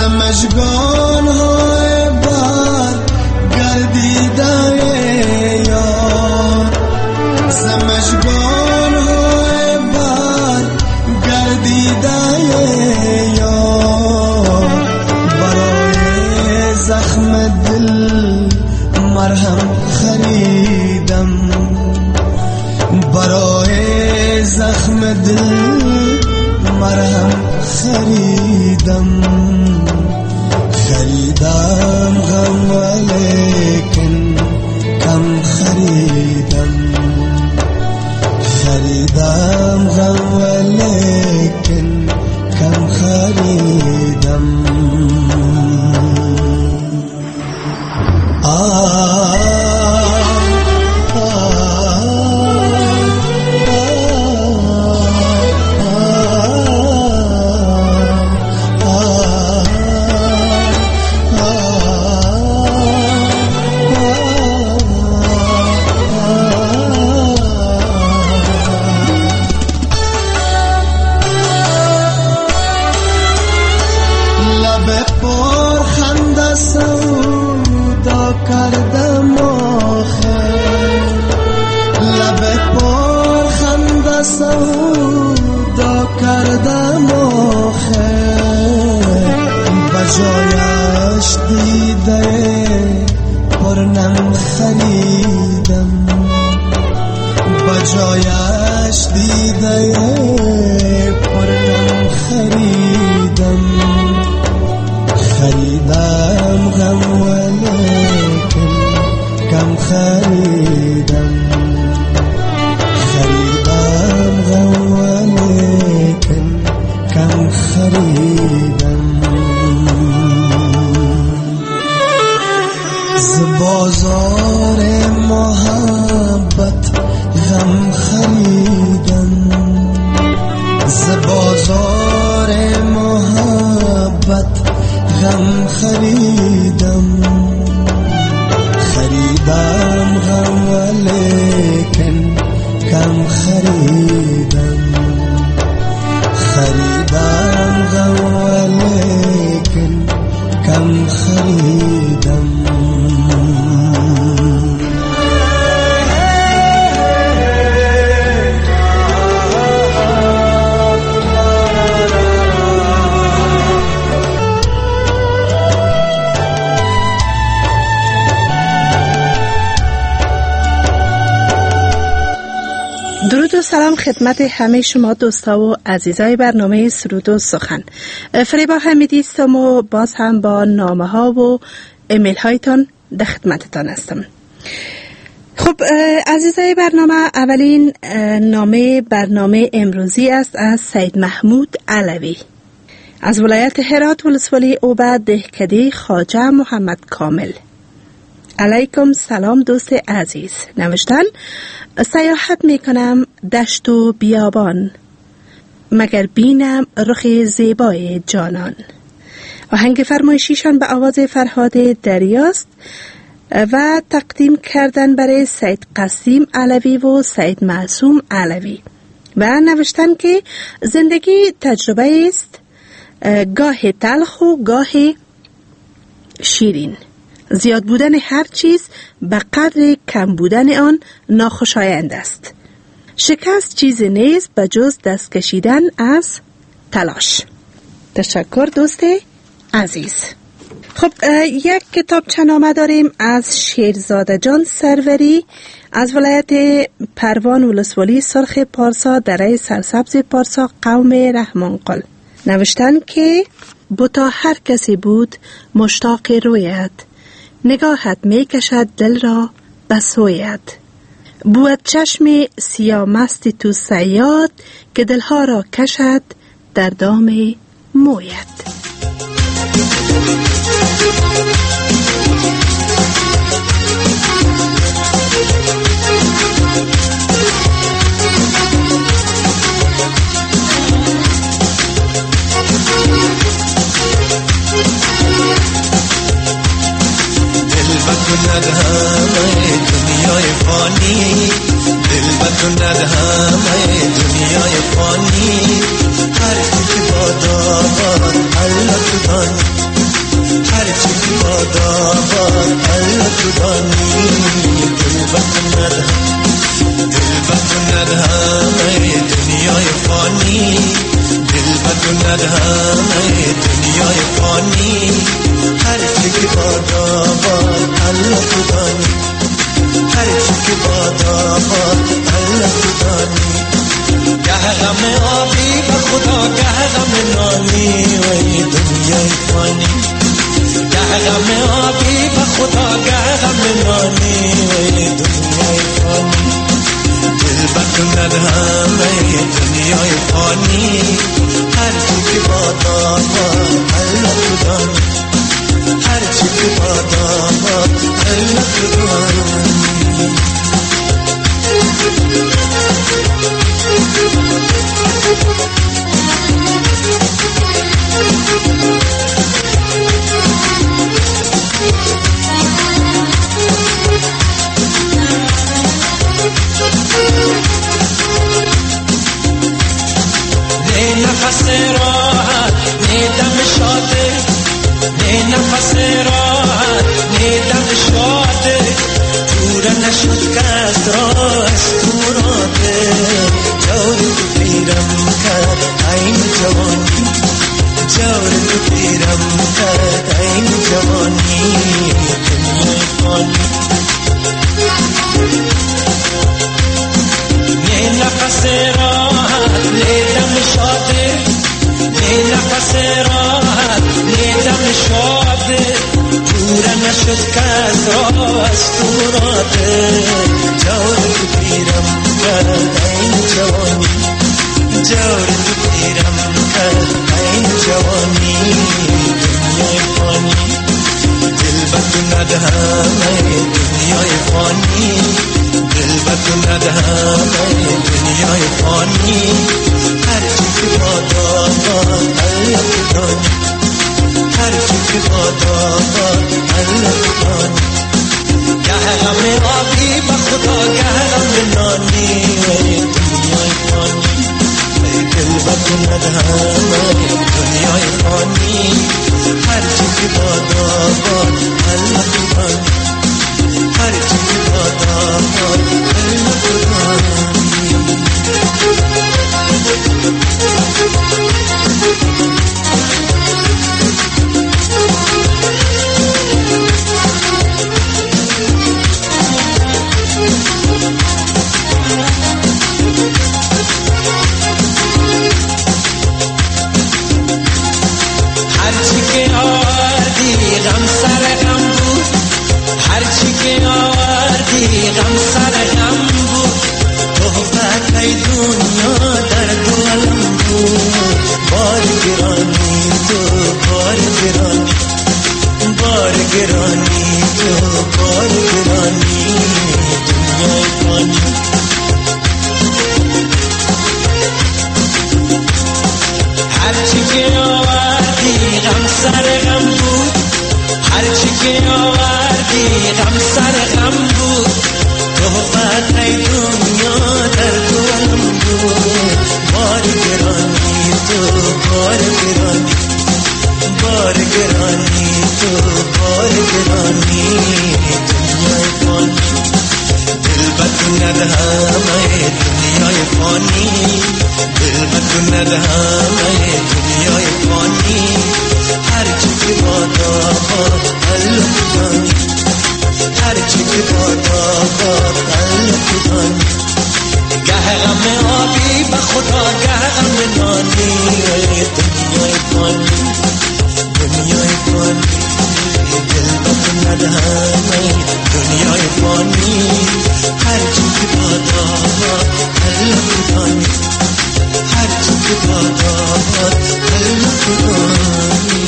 زمشگان های بار گردیده یار، زمشگان های بار گردیده یار، برای زخم دل مرهم خریدم، برای زخم دل مرهم خریدم، خریدم غم ولیکن کم خریدم، خریدم غم ولیکن کم خریدم. کردم آخر لب پر خنده سودا کردم آخر، بجایش دیده پرنم خریدم، بجایش دیده پرنم خریدم، خریدم غم ولیکن کم خریدم، خریدم غم ولیکن کم خریدم. ز بازار محبت غم خریدم، ز بازار محبت غم خریدم، خریدم غم ولیکن کم خریدم، خریدم غم ولیکن کم خریدم. درود و سلام خدمت همه شما دوستا و عزیزای برنامه سرود و سخن. فریبا حمیدی هستم و باز هم با نامه ها و ایمیل هایتان در خدمتتان هستم. خب عزیزای برنامه، اولین برنامه امروزی است از سید محمود علوی از ولایت هرات ولسوالی اوبه دهکده خواجه محمد کامل. علیکم سلام دوست عزیز. نوشتن: سیاحت میکنم دشت و بیابان، مگر بینم رخ زیبای جانان. آهنگ فرمایشیشان به آواز فرهاد دریاست و تقدیم کردن برای سید قسیم علوی و سید معصوم علوی و نوشتن که زندگی تجربه است، گاه تلخ و گاه شیرین. زیاد بودن هر چیز به قدر کم بودن آن ناخوشایند است. شکست چیز نیست به جز دست کشیدن از تلاش. تشکر دوست عزیز. خب یک کتابچه نامه داریم از شیرزاده جان سروری از ولایت پروان ولسوالی سرخ پارسا دره سرسبز پارسا قوم رحمانقل. نوشتن که بتا هر کسی بود مشتاق رویت، نگاهت می کشد دل را به سویت. بود چشم سیامست تو صیاد که دلها را کشد در دام مویت. همه دنیای فانی، دل بکند همه دنیای فانی، هر که باداباد الله کدان فانی گه غم آبی به خدا گه غم نانی دنیای فانی دل بکند همه دنیای فانی هر چی که بادا الله کدانی هر چی که بادا الله کدانی نه نفس راحت نه دم شاده نه نفس راحت نه دم شاده پورا نشد کس را استوراده جور تو پیرم کرد این جوانی جور تو پیرم کرد این جوانی دنیای فانی نه نفس راحت نه دم شاده نه نفس راحت نه دم شاده پورا نشد کس را استوراده جور تو پیرم کرد این جوانی جور تو پیرم کرد این جوانی دنیای فانی دل بکند همه دنیای فانی دل بکند همه دنیای فانی هر چی که بادا الله کدانی هر چی که بادا الله کدانی گه غم آبی به خدا گه غم نانی دنیای فانی دل بکند همه دنیای فانی هر چی که بادا الله کدانی هر چی که بادا الله کدانی هرچی که آوردی غم سر غم بود هرچی که آوردی غم سر غم بود تهمت ای دنیا در دو عالم بود بار گرانی تو بار گرانی بار گرانی تو بار گرانی دنیای فانی هرچی که آوردی غم سر غم بود هرچی که آوردی غم سر غم بود تهمت ای دنیا در دو عالم بود بار گرانی تو بار گرانی بار گرانی تو بار گرانی دنیای فانی دل بکند همه دنیای فانی دل بکند همه دنیای فانی هر چی که بادا الله کدانی هر چی که بادا الله کدانی گه غم آبی به خدا گه غم نانی دنیای فانی دنیای فانی دل بکند همه دنیای فانی هر چی که بادا الله کدانی هر چی که بادا الله کدانی.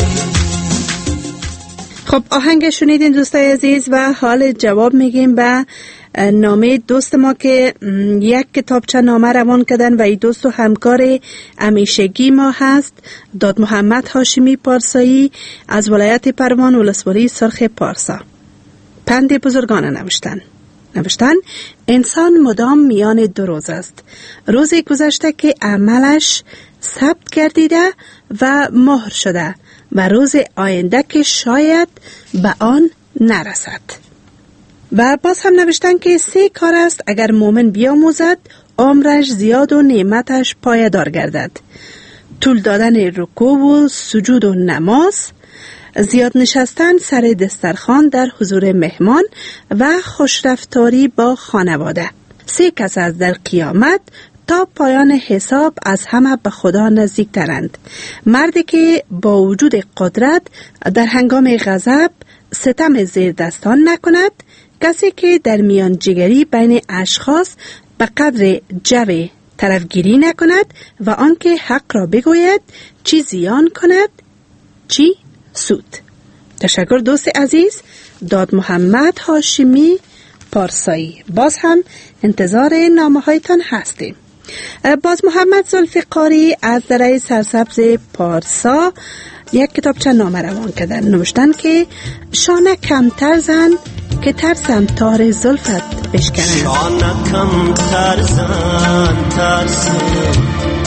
خب آهنگ شنیدین دوستای عزیز و حال جواب میگیم به نامه دوست ما که یک کتابچه نامه روان کردن و این دوست و همکار همیشگی ما هست داد محمد هاشمی پارسایی از ولایت پروان ولسوالی سرخ پارسا. پند بزرگان نوشتن انسان مدام میان دو روز است. روزی گذشته که عملش ثبت گردیده و مهر شده و روز آینده که شاید به آن نرسد. و باز هم نوشتن که 3 کار است اگر مومن بیاموزد عمرش زیاد و نعمتش پایدار گردد: طول دادن رکوع و سجود و نماز، زیاد نشستن سر دسترخوان در حضور مهمان و خوشرفتاری با خانواده. 3 کس از در قیامت تا پایان حساب از همه به خدا نزدیک ترند. مردی که با وجود قدرت در هنگام غضب ستم زیر دستان نکند، کسی که در میان جگری بین اشخاص به قدر جو طرفگیری نکند و آنکه حق را بگوید، چی زیان کند چی سود. تشکر دوست عزیز داد محمد هاشمی پارسایی. باز هم انتظار نامه هایتان هستیم. باز محمد ذوالفقاری از دره سرسبز پارسا یک کتابچه نامه روان کردن. نوشتن که شانه کمتر زن که ترسم تار زلفت بشکنن. شانه کمتر زن ترسم،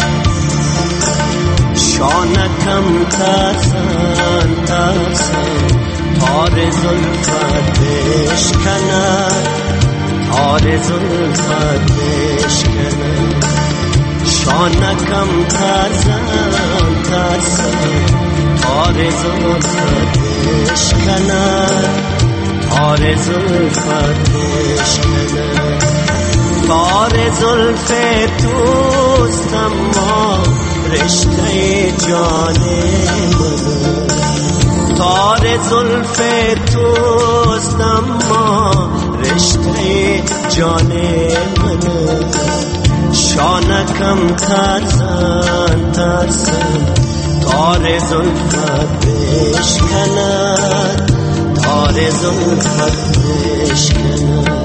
شانه کمتر زن ترسم، تار زلفت بشکنن، تار زلفت بشکنن. شانه کمتر زن ترسم، تار زلفت بشکنن، تار زلفت بشکنن. تار زلف توست اما رشته جان من، تار زلف توست اما رشته جان من. شانه کمتر زن ترسم، تار زلفت بشکنن، تار زلفت بشکنن.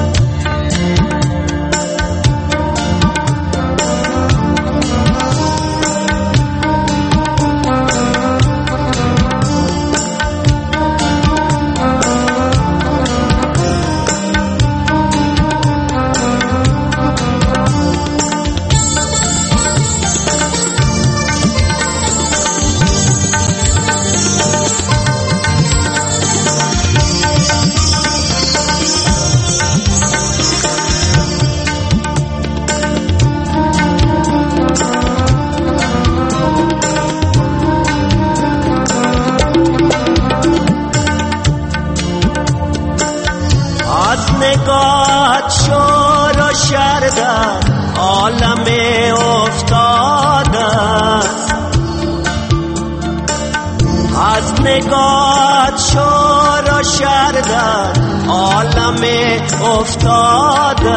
عالم افتاده از نگات شور و شرده، عالم افتاده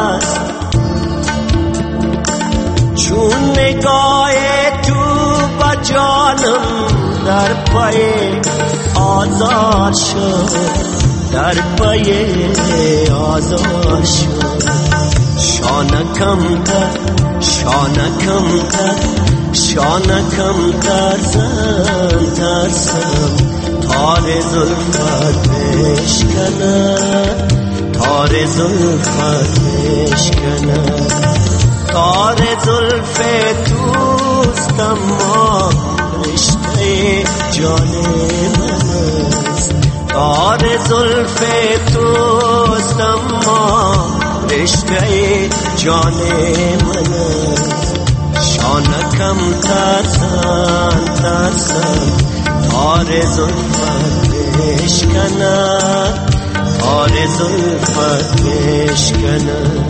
چون نگاه تو با جانم در پای آزار شد، در پای آزار شد. شانه کمتر، شانه کمتر، شانه کمتر زن ترسم، تار زلفت بشکنن، تار زلفت بشکنن. تار زلف توست اما رشته جان من است، تار زلف توست اما رشته جان من است. شانه کمتر زن ترسم، تار زلفت بشکنن، تار زلفت بشکنن.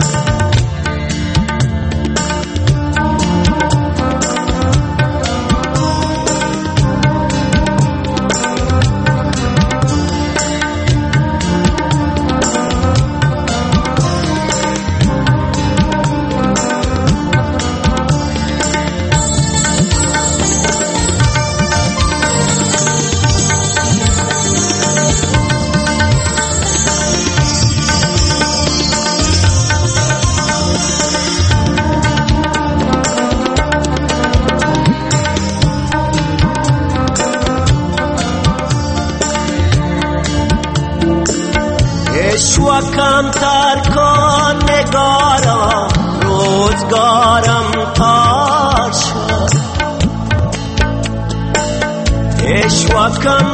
و کمتر کن نگارا، روزگارم تار شد. اشوا کم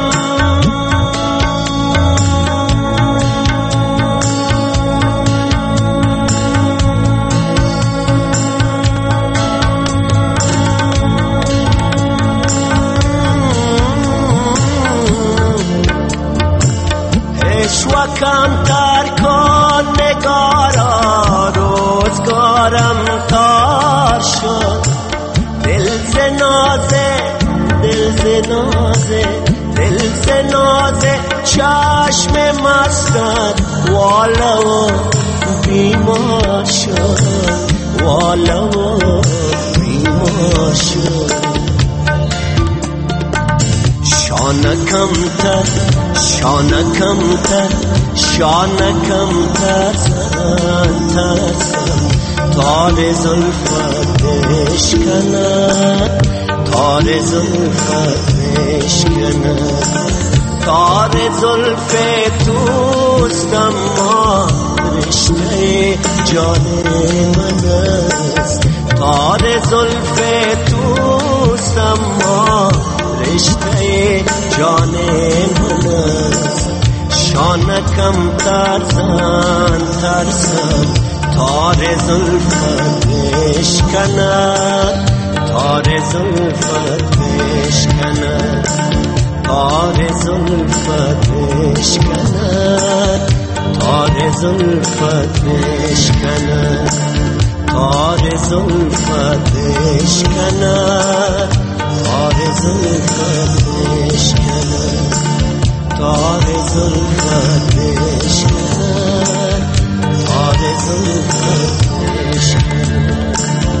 اشوا کمتر کن نگارا، روزگارم تا شد. دل ز نازه دل ز نازه دل ز نازه چشم مستت والا و بیمار شد. والا و بیمار شد. شانه کمتر شانه کمتر شانه کمتر ترسم تار زلفت بشکند. تار زلفت بشکند. تار زلف توست اما رشته جان من است. تار زلف توست اما رشته جان من است. شانه کمتر زن ترسم تار زلفت بشکند. تار زلفت بشکند. تار زلفت بشکند. تار زلفت بشکند. تار زلفت بشکند. تار زلفت بشکند. تار زلفت بشکند. تار زلفت بشکند.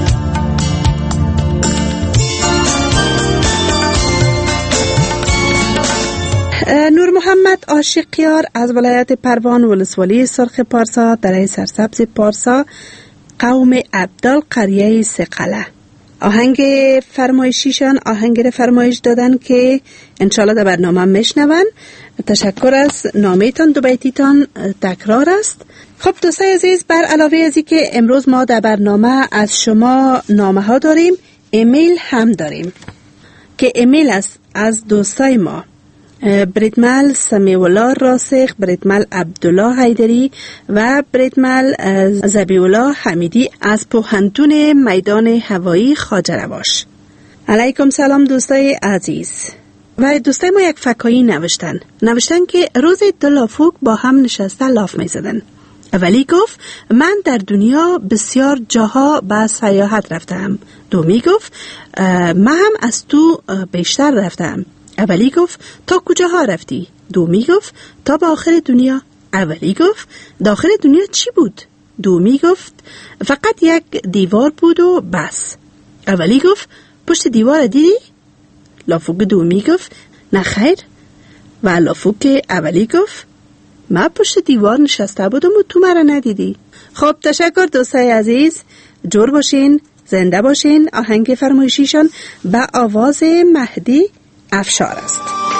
نور محمد عاشقیار از ولایت پروان ولسوالی سرخ پارسا دره سرسبز پارسا قوم عبدال قریه سقله. آهنگ فرمایشیشان آهنگ را فرمایش دادن که انشالله در برنامه میشنون. تشکر از نامیتان دو بیتیتان تکرار است. خب دوستای عزیز، بر علاوه از این که امروز ما در برنامه از شما نامه ها داریم، ایمیل هم داریم که ایمیل است از دوستای ما بریدمل سمیولا راسخ، بریدمل عبدالله حیدری و بریدمل زبیولا حمیدی از پوهنتون میدان هوایی خواجه رواش. علیکم سلام دوستای عزیز. و دوستای ما یک فکایی نوشتن که روز دو لافوک با هم نشسته لاف می زدن. اولی گفت من در دنیا بسیار جاها به سیاحت رفتم. دومی گفت من هم از تو بیشتر رفتم. اولی گفت تا کجاها رفتی؟ دومی گفت تا به آخر دنیا. اولی گفت داخل دنیا چی بود؟ دومی گفت فقط یک دیوار بود و بس. اولی گفت پشت دیوار دیدی؟ لافوک دومی گفت نه خیر. و لافوک اولی گفت من پشت دیوار نشسته بودم و تو مرا ندیدی. خب تشکر دوستای عزیز، جور باشین، زنده باشین. آهنگ فرمایشیشان به آواز مهدی افشار است.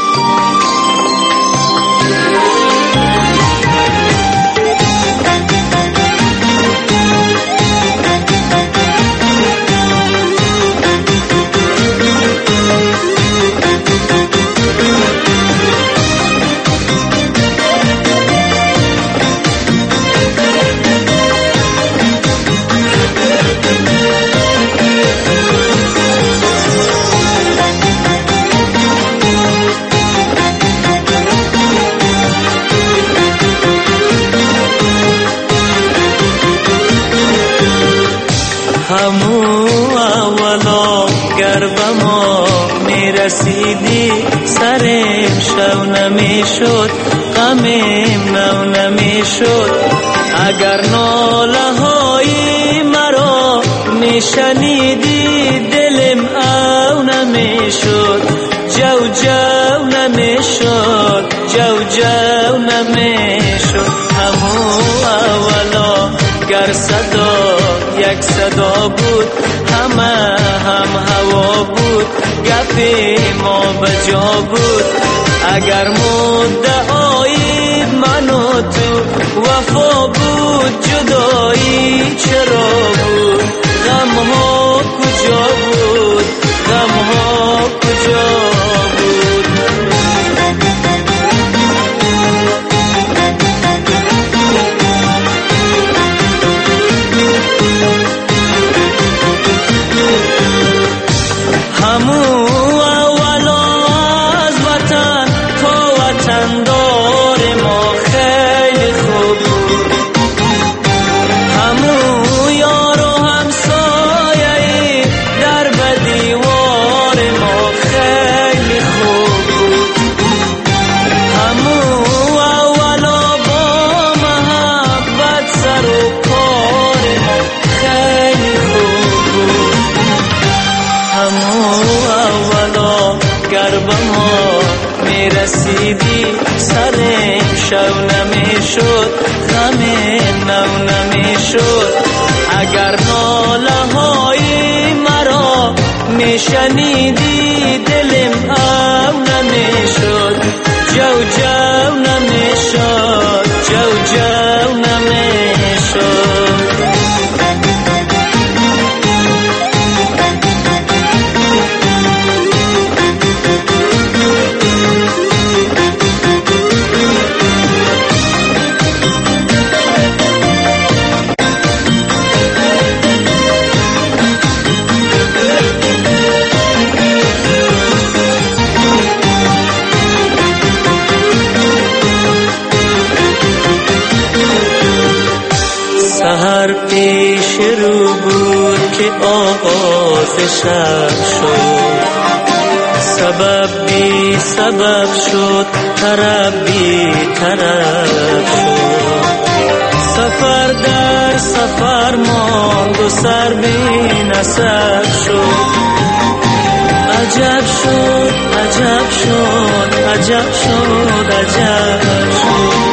رسیدی سرم شو نمیشد، غمم نو نمیشد. اگر ناله های مرا میشنیدی دلم او نمیشد. جو جو نمیشد، جو جو نمیشد. همو اولا گر صدا یک صدا بود، همه هم هوا بود، گپ ما بجا بود. اگر مدعای من و تو وفا بود، جدایی چرا بود؟ غم ها کجا بود؟ غم ها کجا بود؟ همو میرسیدی سرم شو نمیشد غم نو نمیشد اگر ناله های مرا میشنیدی دلم او نمیشد جو جو نمیشد جو جو نمیشد سحر پیش رو بود که آغاز شب شد سبب بی سبب شد طرب بی طرب شد سفر در سفر ماند و سر بی نسب شد عجب شد عجب شد عجب شد عجب شد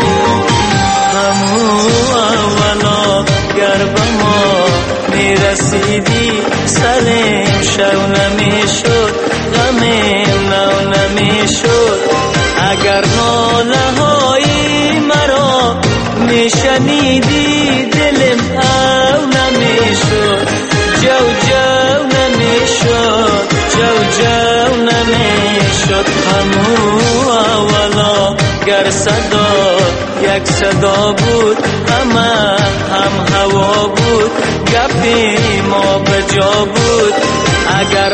همو اولا گر به ما میرسیدی سرم شو نمیشد غم نو نمیشد اگر ناله های مرا میشنیدی دلم او نمیشد جو جو نمیشد جو جو نمیشد همو اولا گر صدا یک صدا بود هم هوا بود گپی ما به جا بود اگر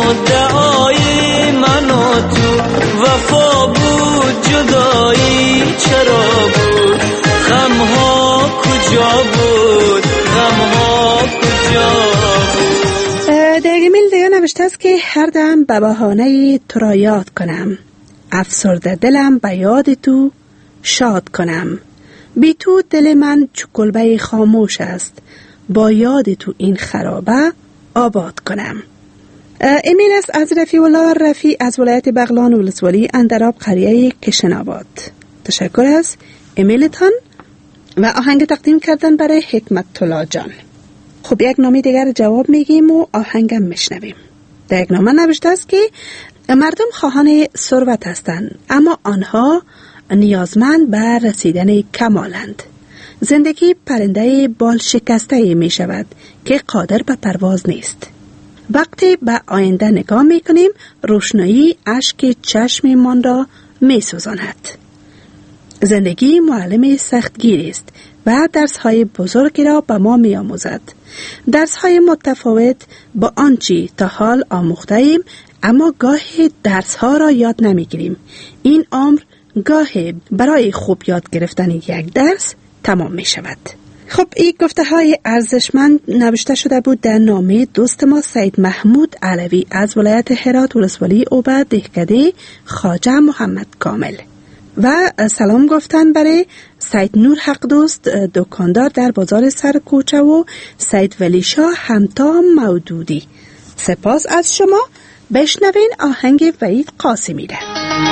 مدعای من و تو وفا بود جدایی چرا بود غم ها کجا بود غم ها کجا بود در ایمیل دیگه نوشته است که هر دم به بهانه تو را یاد کنم افسرده دلم به یاد تو شاد کنم بی تو دل من چو کلبه خاموش است با یاد تو این خرابه آباد کنم. ایمیل است از رفیع الله رفیع از ولایت بغلان ولسوالی اندراب قریه کشن‌آباد. تشکر از ایمیلتان و آهنگ تقدیم کردن برای حکمت الله جان. خب یک نامه دیگر جواب میگیم و آهنگم میشنویم. در یک نامه نوشته است که مردم خواهان ثروت هستند اما آنها نیازمند به رسیدن کمالند. زندگی پرنده بال شکسته می شود که قادر به پرواز نیست. وقتی به آینده نگاه می کنیم روشنایی اشک چشممان را می سوزاند. زندگی معلم سختگیری است و درس‌های بزرگی را به ما می آموزد. درس‌های متفاوت با آنچه تا حال آموخته ایم اما گاهی درس‌ها را یاد نمی گیریم. این عمر گاهی برای خوب یاد گرفتن یک درس تمام می شود. خب این گفته های ارزشمند نوشته شده بود در نامه دوست ما سید محمود علوی از ولایت هرات ولسوالی اوبه دهکده خواجه محمد کامل و سلام گفتن برای سید نور حق دوست دکاندار در بازار سرکوچه و سید ولی شاه همتا مودودی. سپاس از شما. بشنوین آهنگ وحید قاسمی ده.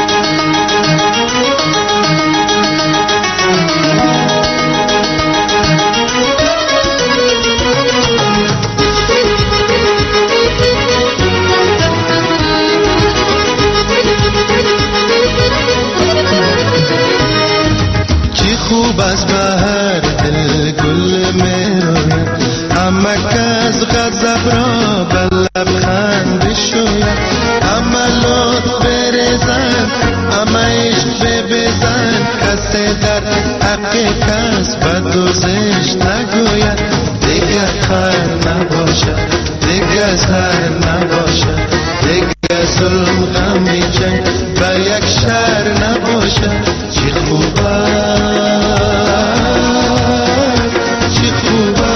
چی خوب از بهر دل گل میروید اما کس غضب را به لبخند بشوید اما لطف بریزن اما عشق ببزن کس در حق کس به دوزش نگوید دیگه خیر نباشه دیگه سر نباشه دیگه ظلم غمی جنگ به یک شهر نباشه چی خوبه چی خوبه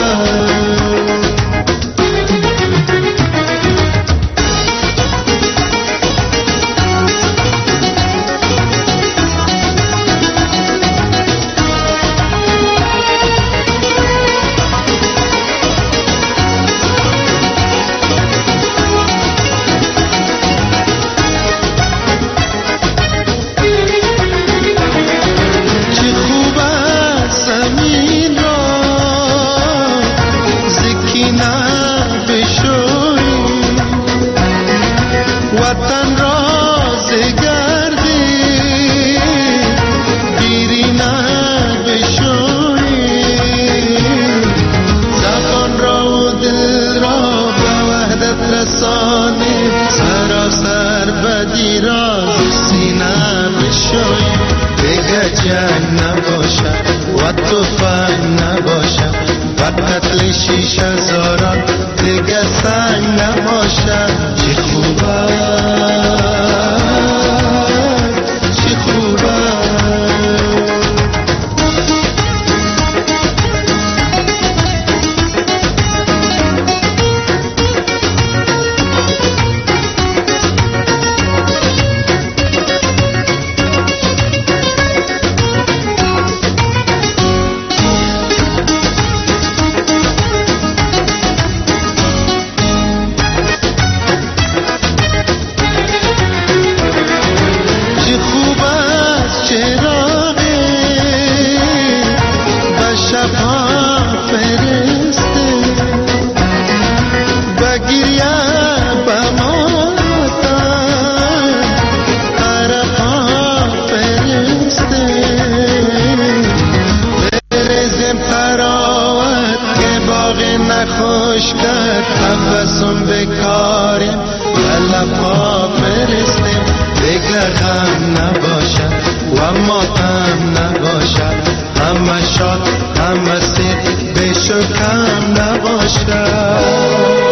همسون بکاریم لپا فرستیم دیگه غم نباشد و ماتم نباشد همه شاد همه سید بشو کم نباشد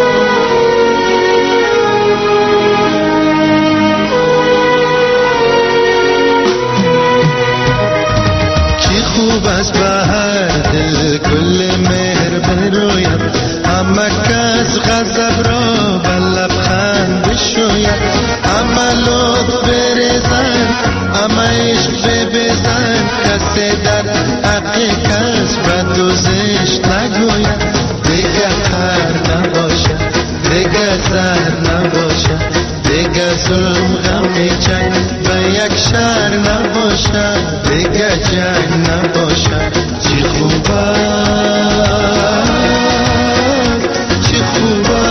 خوب است بهر دل کل مهر بروید همه کس غضب را به لبخند بشوید همه لطف بریزن همه عشق ببزن کسی در حق کس بد و زشت نگوید دیگه خر نباشد دیگه زهر نباشد دیگه ظلم غمی جنگ به یک شهر نباشد دیگه جنگ نباشد چی خوبه چی خوبه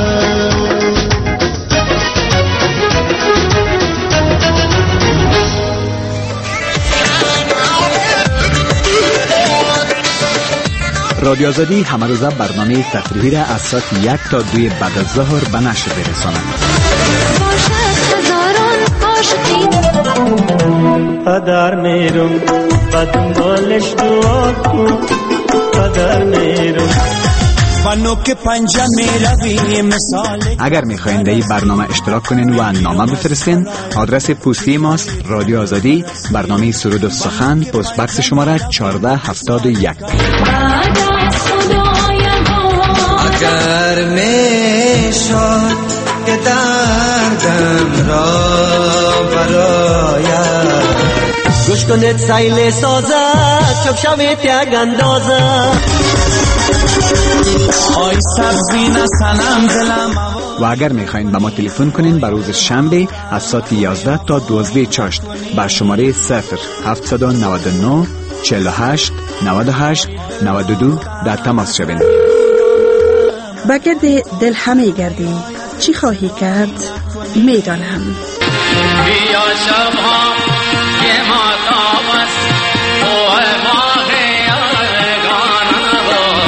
رادیو آزادی همه روزه برنامه تفریحی را از ساعت 1 تا 2 بعد از ظهر به نشر برساند. پدر میرم و دنبالش دعا کن پدر میرم و نوک پنجه میروی مثال. اگر میخواین در این برنامه اشتراک کنین و نامه بفرستین آدرس پستی ماست رادیو آزادی برنامه سرود و سخن پست بکس شماره 1471. اگر میشد که دردم را براید گوش کنید سیل سازد چوب شوید یک اندازه آی سرزین سنم دلم. و اگر میخواین به ما تلفن کنین بر روز شنبه از ساعت 11 تا 12 چاشت بر شماره 0799 48 98 92 در تماس شوین. بگرد دل همه گردیم چی خواهی کرد میدانم. بیا شبها که ماتاب است اوه ماه یارگانم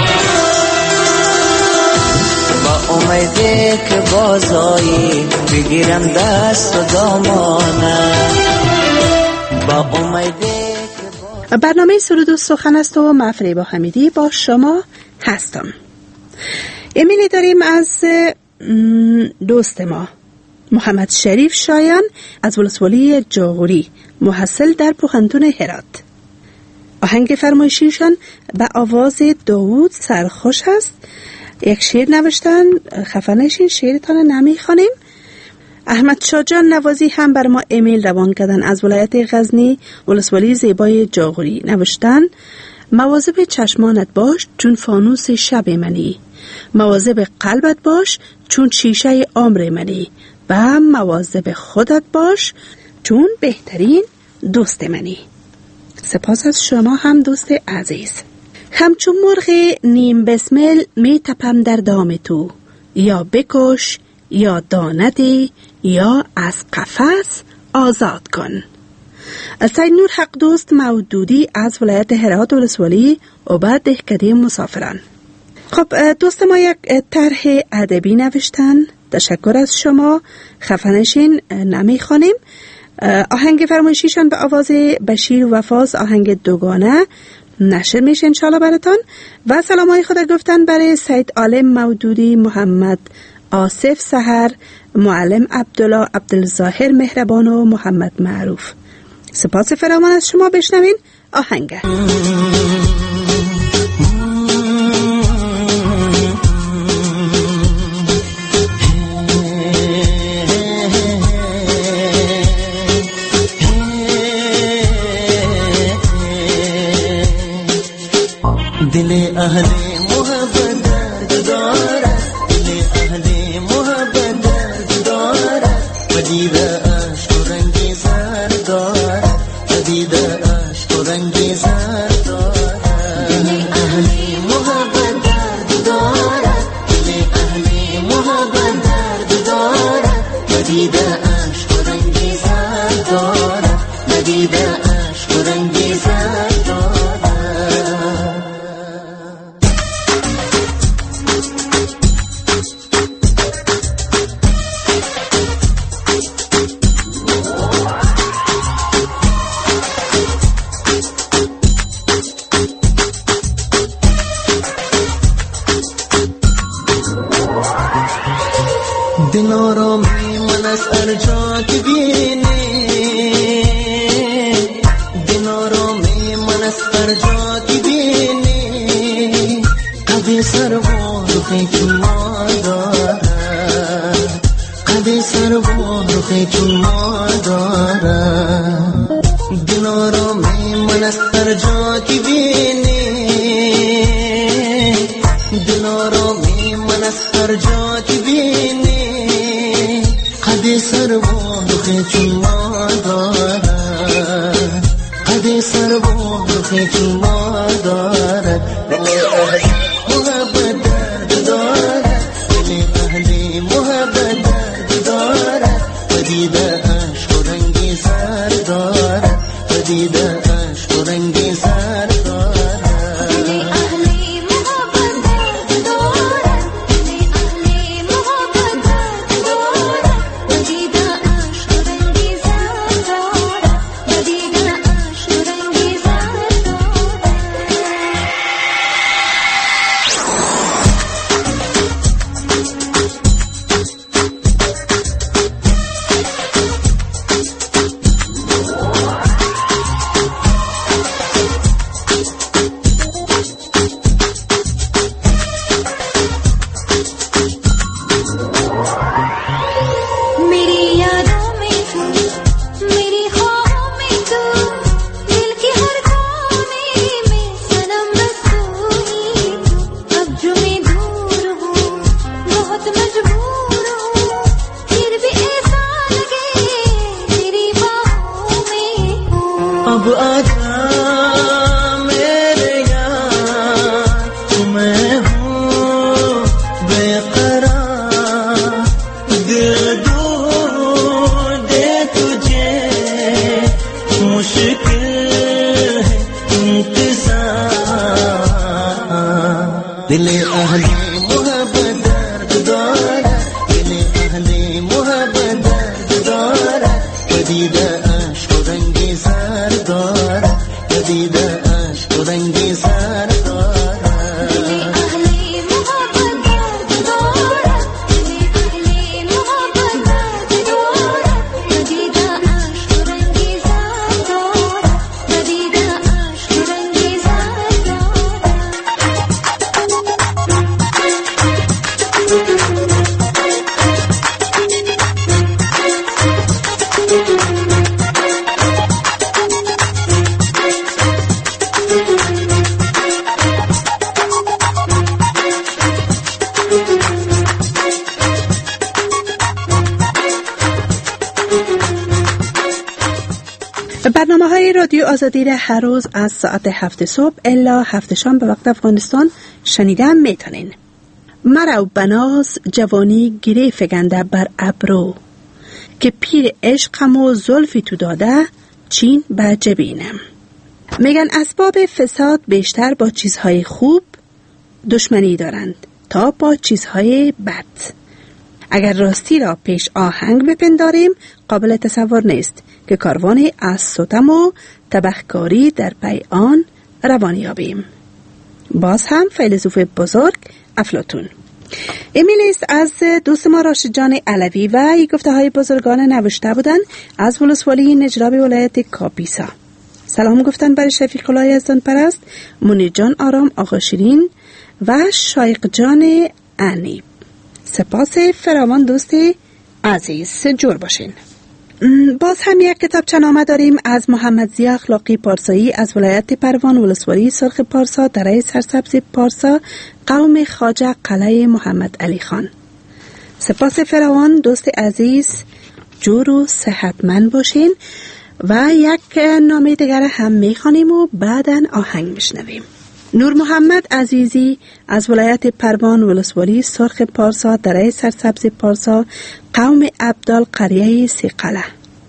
با امیده که بازایی بگیرم دست و دامانه با امیده که برنامه سرود و سخن است و من فریبا حمیدی با شما هستم. ایمیلی داریم از دوست ما محمد شریف شایان از ولسوالی جاغوری محصل در پوهنتون هرات. آهنگ فرمایشیشان به آواز داوود سرخوش است. یک شعر نوشتن خفه نشین شعرتان نمیخوانیم. احمد شاجان نوازی هم بر ما ایمیل روان کردن از ولایت غزنی ولسوالی زیبای جاغوری نوشتن مواظب چشمانت باش چون فانوس شب منی مواظب قلبت باش چون شیشه عمر منی و مواظب خودت باش چون بهترین دوست منی. سپاس از شما هم دوست عزیز. همچون مرغ نیم بسمل می تپم در دام تو یا بکش یا داندی یا از قفس آزاد کن. سید نور حق دوست مودودی از ولایت هرات ولسوالی عباد دهکده مسافران. خب دوست ما یک طرح ادبی نوشتن. تشکر از شما. خفه نشین نمیخوانیم. آهنگ فرمایشیشان به آواز بشیر وفاز آهنگ دوگانه نشر میشه انشالله براتان. و سلامای خدا گفتن برای سید عالم مودودی محمد آصف سحر معلم عبدالله عبدالظاهر مهربان و محمد معروف. سپاس فراوان از شما. بشنوین آهنگ. دل اهل محبت درد دارد دل اهل محبت درد دارد پدید عشق و رنگ زرد دارد پدید عشق و رنگ زرد دارد دل اهل محبت درد دارد دل اهل محبت درد دارد پدید عشق و رنگ زرد دارد پدید عشق و رنگ زرد دارد. هر جا که بینی دل آرامی من از هر جا که بینی قد سر و رخ چون ما دارد قد سر و رخ چون ما دارد دل اهلی محبت درد دارد دل اهلی محبت درد دارد پدیده عشق و رنگی سر دارد پدیده عشق و رنگی سر دارد अब आजा मेरे यार मैं हूँ बेकरार दिल ढूंढे तुझे मुश्किल है इंतजार दिल अहली मोहब्बत दर्द दौरा दिल अहली मोहब्बत दर्द दौरा पदीदा अश्क रंगी सर दौरा पदीदा अश्क रंगी सर दौरा दिल अहली मोहब्बत दर्द दौरा दिल अहली मोहब्बत दर्द दौरा पदीदा अश्क रंगी सर दौरा पदीदा अश्क रंगी सर दौरा برنامه‌های رادیو آزادی را هر روز از ساعت 7 صبح الا 7 شام به وقت افغانستان شنیده میتونین. مرا بناز جوانی گره فگنده بر ابرو که پیر عشقم و زلفی تو داده چین به جبینم. میگن اسباب فساد بیشتر با چیزهای خوب دشمنی دارند تا با چیزهای بد. اگر راستی را پیش آهنگ بپنداریم قابل تصور نیست که کاروانی از ستم و تبهکاری در پی آن روان یابیم. باز هم فیلسوف بزرگ افلاطون. ایمیل است از دوست ما راشد جان علوی و این گفته های بزرگان نوشته بودن از ولسوالی نجراب ولایت کاپیسا. سلام گفتن برای شفیق الله یزدان پرست، منیر جان آرام، آقا شیرین و شایق جان انیب. سپاس فراوان دوست عزیز، جور باشین. باز هم یک کتابچه نامه داریم از محمد ضیا اخلاقی پارسایی از ولایت پروان ولسوالی سرخ پارسا دره سرسبز پارسا قوم خواجه قلعه محمد علی خان. سپاس فراوان دوست عزیز، جور و صحتمند باشین و یک نامه دیگر هم میخوانیم و بعداً آهنگ میشنویم. نور محمد عزیزی از ولایت پروان ولسوالی سرخ پارسا دره سرسبز پارسا قوم عبدال قریه سیقله.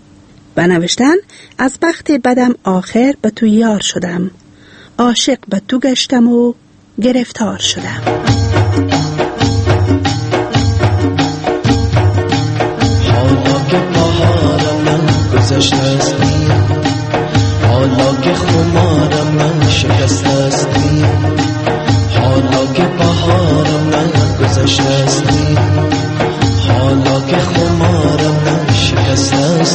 بنوشتن از بخت بدم آخر به تو یار شدم، عاشق به تو گشتم و گرفتار شدم. حالا که بهارم من گذشته است، حالا که خمارم من شکست است، حالا که بهارم من گذشته است، حالا که خمارم من شکست است.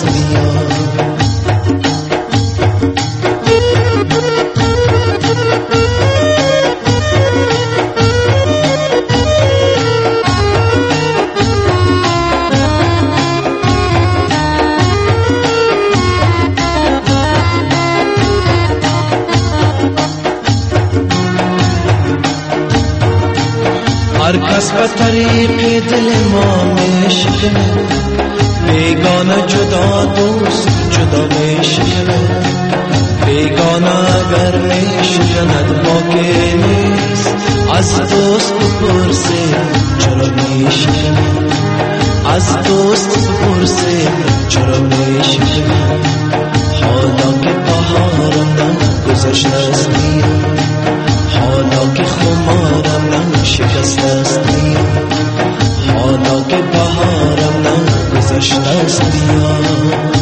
کس به طریق دل ما میشکنه، بیگانه جدا دوست جدا میشکنه، بیگانه اگر میشکند باقی نیست. از دوست بپرسه چرا میشکنه، از دوست بپرسه چرا میشکنه. حالا که بهارم نگذشته است میاد، حالا که خمارم نشکسته است میاد، حالا که بهارم نگذشته است میاد.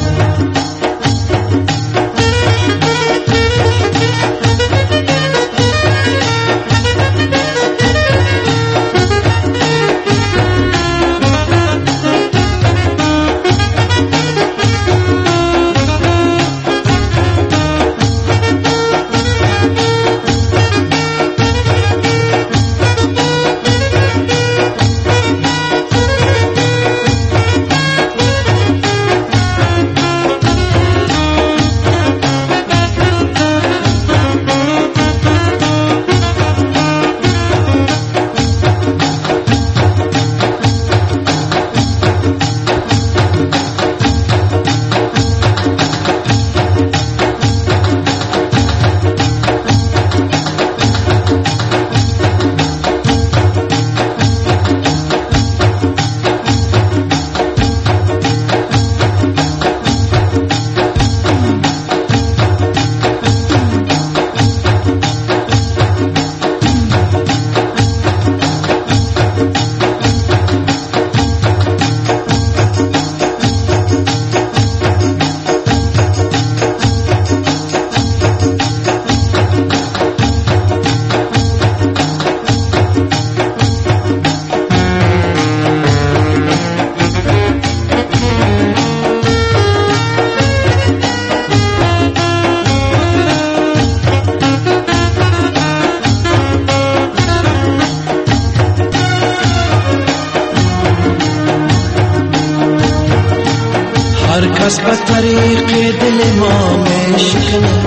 هر کس به طریق دل ما میشکنه،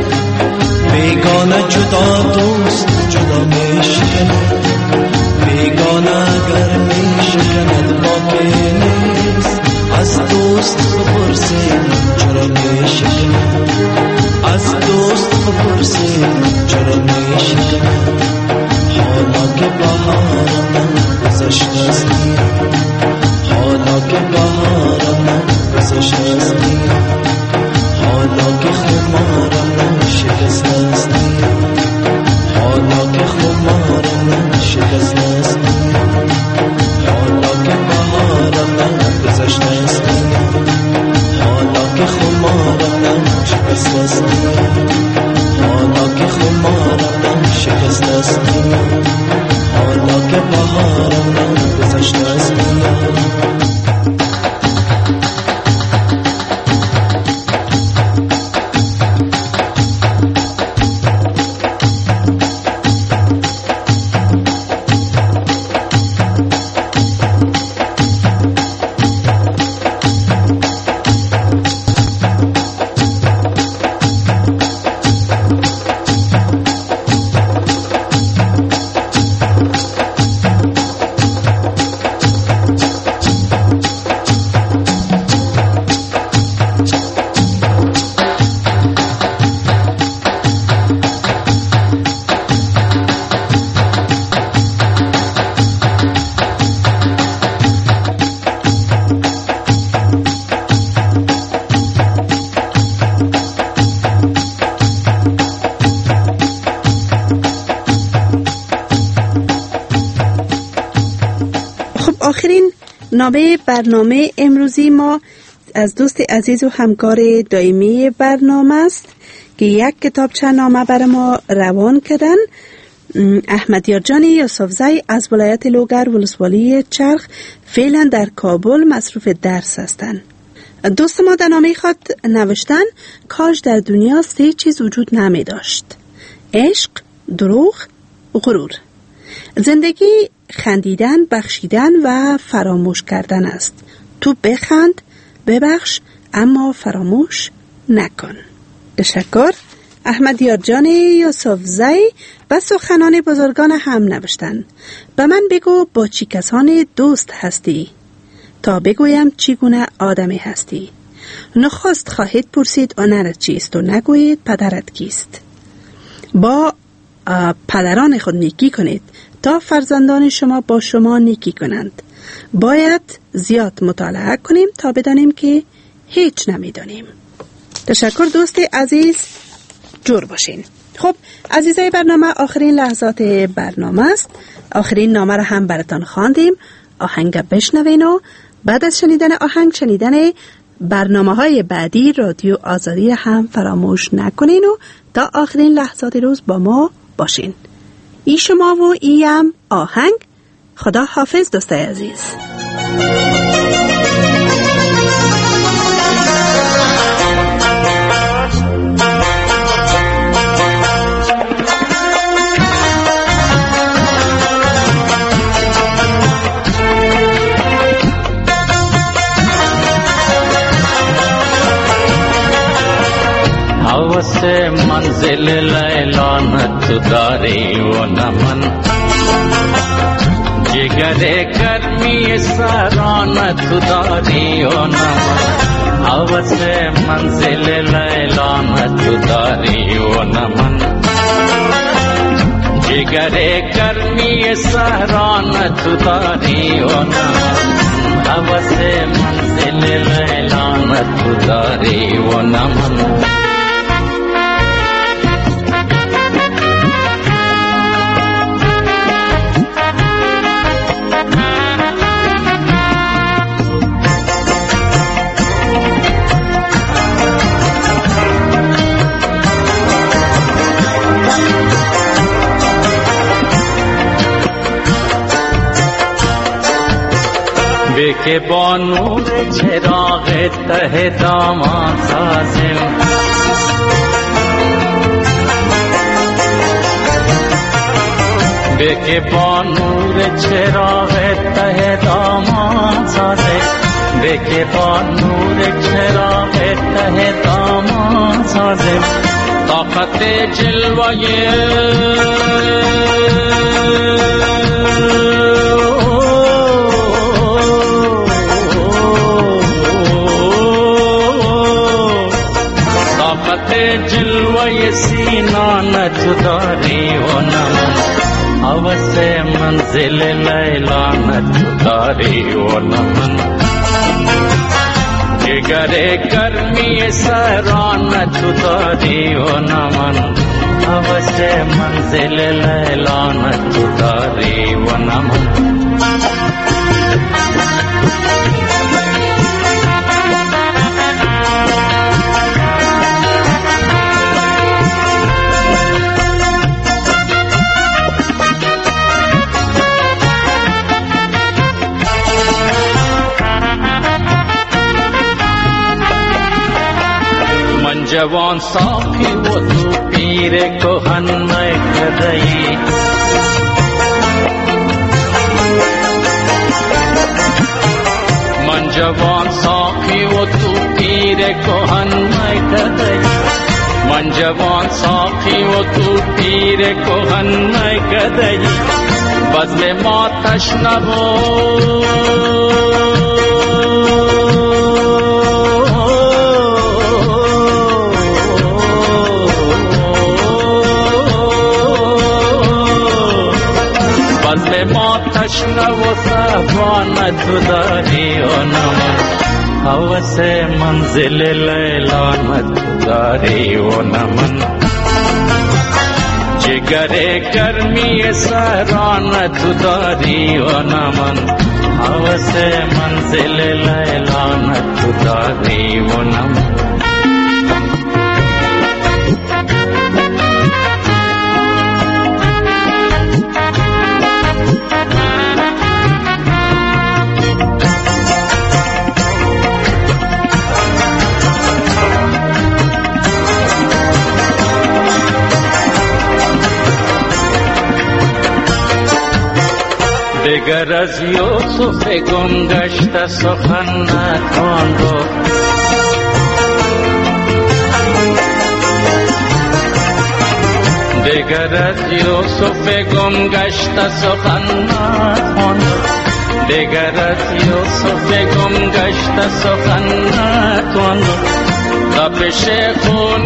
بیگانه جدا دوست جدا میشکنه، بیگانه اگر میشکند باقی نیست. از دوست بپرسه چرا میشکنه، از دوست بپرسه چرا میشکنه. حالا که بهارم نگذشته است میاد، حالا که بهارم نگذشته است میاد، حالا که خمارم نشکسته است میاد، حالا که خمارم نشکسته است میاد، حالا که بهارم نگذشته است میاد، حالا که خمارم نشکسته است میاد، حالا که خمارم نشکسته است میاد، حالا که بهارم نگذشته است میاد. آخرین نامه برنامه امروزی ما از دوست عزیز و همکار دائمی برنامه است که یک کتابچه نامه برای ما روان کردن. احمدیار جان یوسفزی از ولایت لوگر ولسوالی چرخ فعلا در کابل مصروف درس هستند. دوست ما در نامه خود نوشتن کاش در دنیا 3 چیز وجود نمی داشت: عشق، دروغ، غرور. زندگی خندیدن، بخشیدن و فراموش کردن است. تو بخند، ببخش، اما فراموش نکن. تشکر. احمدیار جان یوسفزی و سخنان بزرگان هم نوشتند. به من بگو با چی کسان دوست هستی تا بگویم چگونه آدمی هستی. نخست خواهید پرسید هنرت چیست و نگویید پدرت کیست. با پدران خود نیکی کنید تا فرزندان شما با شما نیکی کنند. باید زیاد مطالعه کنیم تا بدانیم که هیچ نمیدانیم. تشکر دوست عزیز، جور باشین. خب عزیزای برنامه، آخرین لحظات برنامه است. آخرین نامه را هم براتان خواندیم. آهنگ بشنوین و بعد از شنیدن آهنگ شنیدن برنامه‌های بعدی رادیو آزادی هم فراموش نکنین و تا آخرین لحظات روز با ما باشین. ای شما و ایم آهنگ. خدا حافظ دوستای عزیز. हवस मंजिल लैलानत दारी वो नमन जिगरे गर्मी सरानत दारी वो नमन हवस मंजिल लैलानत दारी वो नमन जिगरे गर्मी सरानत दारी वो नमन हवस मंजिल लैलानत दारी वो नमन बेके बानूर चिराग तहे दामाद साजिम बेके बानूर चिराग तहे दामाद साजिम बेके बानूर चिराग तहे दामाद साजिम ताकत जलवाए जलवाए सीना न जुदारी हो नमन हवस मंजिल लैला न जुदारी हो नमन जिगरे गर्मी सरा न जुदारी हो नमन हवस मंजिल लैला न जुदारी हो नमन जवान साखी वो तू पीरे को हन्नय कदई मन जवान साखी वो तू पीरे को हन्नय कदई मन जवान साखी वो तू पीरे को हन्नय कदई बदले मातश नबो तशनव साबान जुदारी ओ नमन हवस मंजिल लैला न जुदारी ओ नमन जिगरे गर्मी सरा न जुदारी ओ नमन हवस मंजिल लैला न जुदारी ओ नमन गरज यूसुफ गुमगश्त सुखन नखोंदो دگرت یوسف گم گشته سخن نتوان دگرت یوسف گم گشته سخن نتوان تپش خون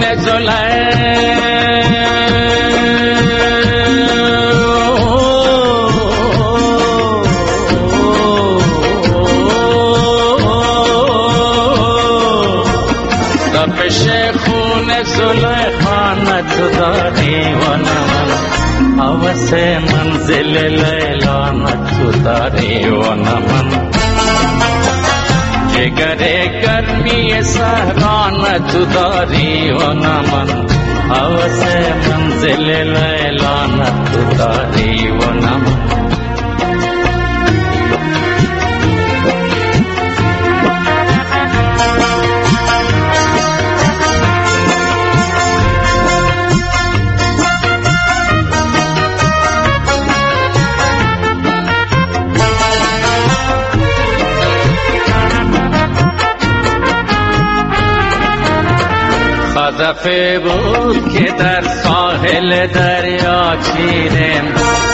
زلیخا نداری و نمن حوث منزل لیلا نداری و نمن جگر گرمی صحرا نداری و نمن حوث منزل لیلا نداری و نمن خزفه بود که در ساحل دریا چیدم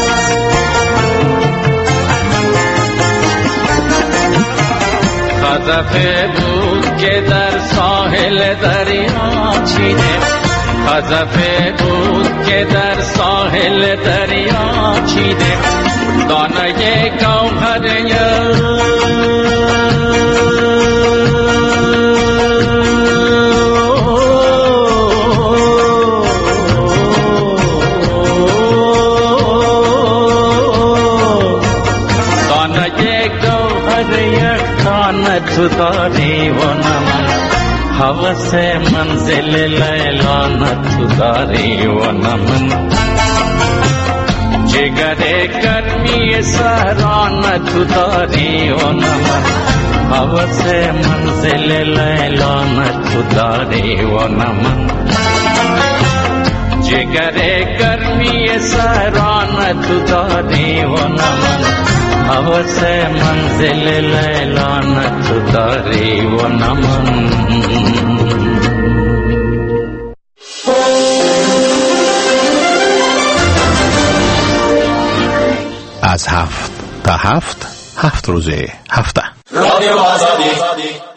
خزفه بود که در ساحل دریا چیدم خزفه بود که در ساحل دریا چیدم دانه گوهر تو داری و نمن حوث منزل لیلا تو داری و نمن جگر گرمی صحرا تو داری و نمن حوث منزل لیلا تو داری و نمن جگر گرمی صحرا تو داری و نمن حوث منزل لیلا تو داری و نمن از 7 تا 7 روز هفته رادیو آزادی